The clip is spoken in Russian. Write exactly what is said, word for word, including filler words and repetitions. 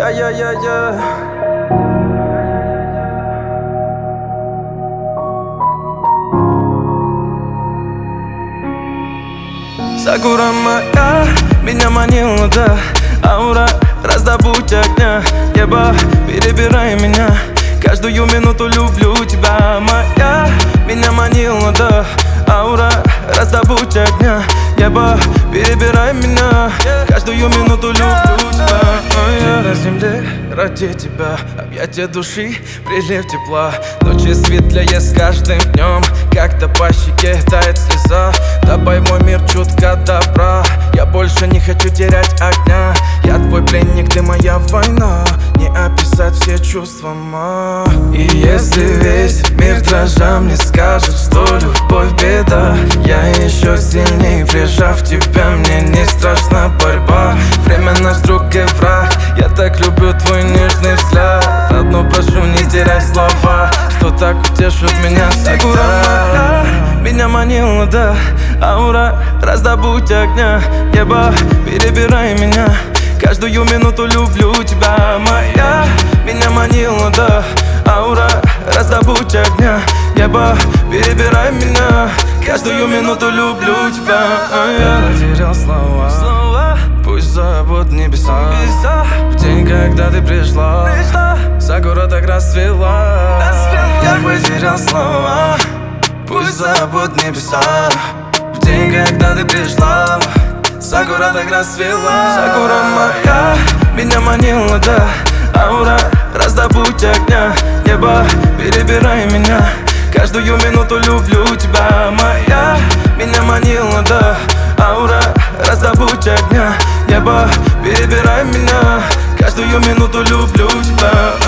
Я-я-я-я. Сакура моя, меня манила, да. Аура, раздобудь огня. Небо, перебирай меня. Каждую минуту люблю тебя, моя. Меня манила, да. Аура, раздобудь огня. Небо, перебирай меня. Каждую минуту люблю тебя. Ты на земле ради тебя. Объятия души, прилив тепла. Ночи светлее с каждым днем. Как-то по щеке тает слеза. Добавь мой мир чутка добра. Я больше не хочу терять огня. Я твой пленник, ты моя война. Не описать все чувства, ма. И если весь мир дрожа мне скажет, что любовь беда, я еще сильнее прижав тебя, мне не страшна борьба. Время наш друг и враг. Я так люблю твой нежный взгляд. Одно прошу, не теряй слова, что так утешит меня всегда. Меня манила, да. Аура, раздобудь огня. Небо, перебирай меня. Каждую минуту люблю тебя, моя. Меня манила, да. Аура, раздобудь огня. Небо, перебирай меня. Каждую минуту люблю тебя. Я потерял слова. Пусть забудут небеса. В день, когда ты пришла, Сакура так расцвела. Я потерял слова. Пусть забудут небеса. В день, когда ты пришла, Сакура так расцвела. Сакура моя, меня манила, да. Аура, раздобудь огня. Небо, перебирай меня. Каждую минуту люблю тебя, моя. Меня манила, да. Аура, раздобудь огня. Небо, перебирай меня. Каждую минуту люблю тебя.